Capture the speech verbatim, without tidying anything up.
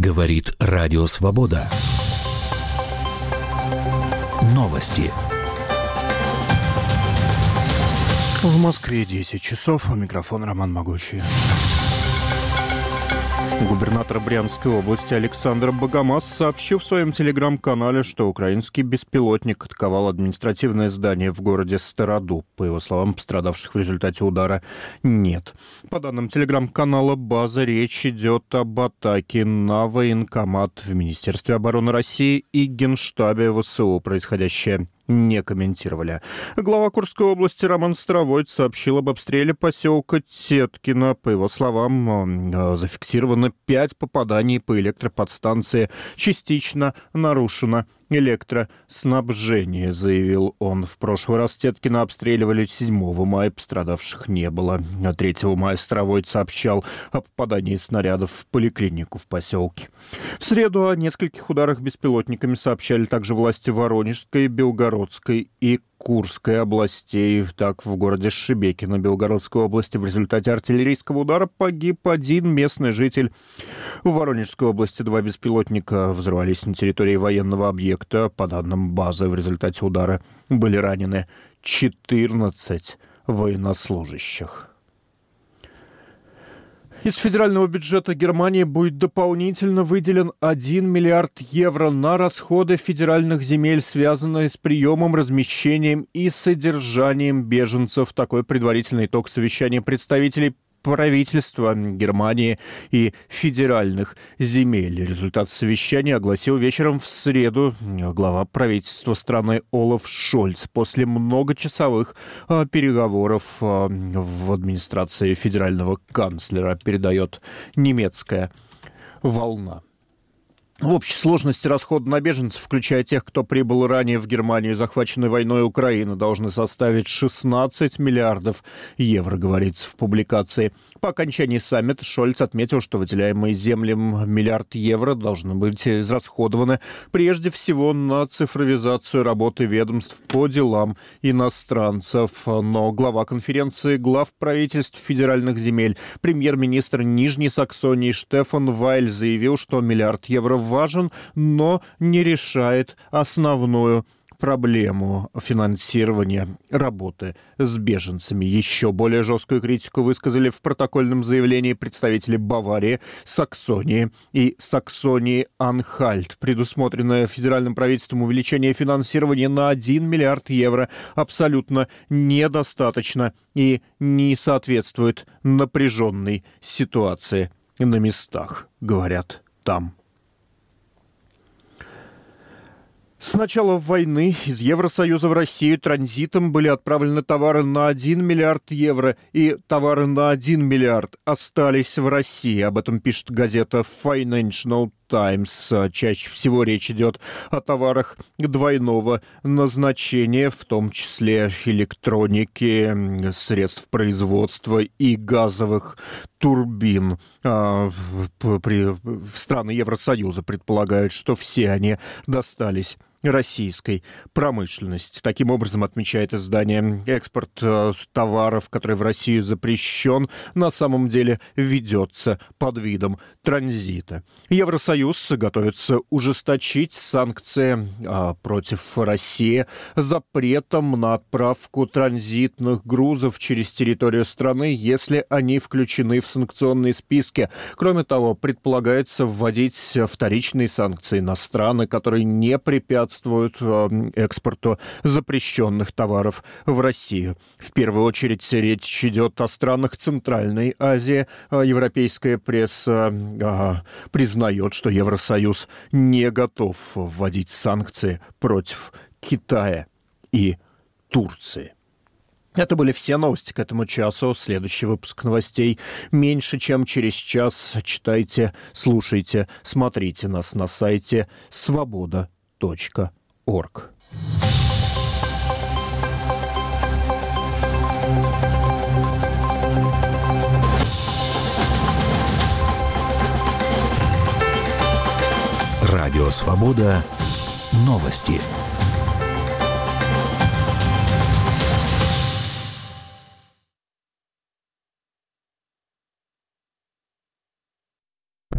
Говорит Радио Свобода. Новости. В Москве десять часов. У микрофона Роман Могучий. Губернатор Брянской области Александр Богомаз сообщил в своем телеграм-канале, что украинский беспилотник атаковал административное здание в городе Стародуб. По его словам, пострадавших в результате удара нет. По данным телеграм-канала «База», речь идет об атаке на военкомат в Министерстве обороны России и Генштабе ВСУ. Происходящее не комментировали. Глава Курской области Роман Старовойт сообщил об обстреле поселка Теткино. По его словам, зафиксировано пять попаданий по электроподстанции. Частично нарушено электроснабжение, заявил он. В прошлый раз Теткино обстреливали седьмого мая, пострадавших не было. третьего мая Старовойт сообщал о попадании снарядов в поликлинику в поселке. В среду о нескольких ударах беспилотниками сообщали также власти Воронежской, Белгородской и Курской областей. Так, в городе Шебекино Белгородской области в результате артиллерийского удара погиб один местный житель. В Воронежской области два беспилотника взорвались на территории военного объекта. По данным базы, в результате удара были ранены четырнадцать военнослужащих. Из федерального бюджета Германии будет дополнительно выделен один миллиард евро на расходы федеральных земель, связанные с приемом, размещением и содержанием беженцев. Такой предварительный итог совещания представителей правительства Германии и федеральных земель. Результат совещания огласил вечером в среду глава правительства страны Олаф Шольц после многочасовых а, переговоров а, в администрации федерального канцлера, передает немецкая «Волна». В общей сложности расходы на беженцев, включая тех, кто прибыл ранее в Германию, захваченной войной Украины, должны составить шестнадцать миллиардов евро, говорится в публикации. По окончании саммита Шольц отметил, что выделяемые землям миллиард евро должны быть израсходованы прежде всего на цифровизацию работы ведомств по делам иностранцев. Но глава конференции глав правительств федеральных земель, премьер-министр Нижней Саксонии Штефан Вайль заявил, что миллиард евро в важен, но не решает основную проблему финансирования работы с беженцами. Еще более жесткую критику высказали в протокольном заявлении представители Баварии, Саксонии и Саксонии-Анхальт. Предусмотренное федеральным правительством увеличение финансирования на один миллиард евро абсолютно недостаточно и не соответствует напряженной ситуации на местах, говорят там. С начала войны из Евросоюза в Россию транзитом были отправлены товары на один миллиард евро, и товары на один миллиард остались в России. Об этом пишет газета Financial Times. Чаще всего речь идет о товарах двойного назначения, в том числе электроники, средств производства и газовых турбин. В страны Евросоюза предполагают, что все они достались российской промышленности. Таким образом, отмечает издание, экспорт э, товаров, который в Россию запрещен, на самом деле ведется под видом транзита. Евросоюз готовится ужесточить санкции э, против России запретом на отправку транзитных грузов через территорию страны, если они включены в санкционные списки. Кроме того, предполагается вводить вторичные санкции на страны, которые не препятствуют экспорту запрещенных товаров в Россию. В первую очередь речь идет о странах Центральной Азии. Европейская пресса признает, что Евросоюз не готов вводить санкции против Китая и Турции. Это были все новости к этому часу. Следующий выпуск новостей меньше, чем через час. Читайте, слушайте, смотрите нас на сайте свобода точка орг. Радио Свобода. Новости.